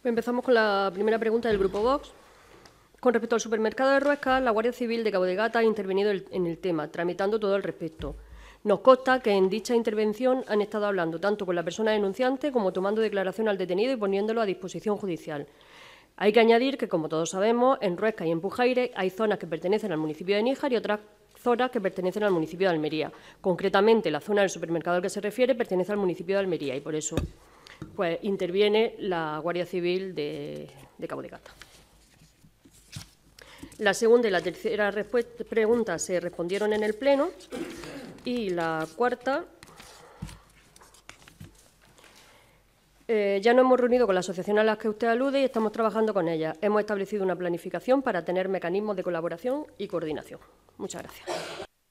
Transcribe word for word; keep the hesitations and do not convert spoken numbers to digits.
Empezamos con la primera pregunta del Grupo Vox. Con respecto al supermercado de Ruesca, la Guardia Civil de Cabo de Gata ha intervenido en el tema, tramitando todo al respecto. Nos consta que en dicha intervención han estado hablando tanto con la persona denunciante como tomando declaración al detenido y poniéndolo a disposición judicial. Hay que añadir que, como todos sabemos, en Ruesca y en Pujaire hay zonas que pertenecen al municipio de Níjar y otras zonas que pertenecen al municipio de Almería. Concretamente, la zona del supermercado al que se refiere pertenece al municipio de Almería y por eso pues, interviene la Guardia Civil de, de Cabo de Gata. La segunda y la tercera pregunta se respondieron en el Pleno y la cuarta, eh, ya nos hemos reunido con la asociación a la que usted alude y estamos trabajando con ella. Hemos establecido una planificación para tener mecanismos de colaboración y coordinación. Muchas gracias.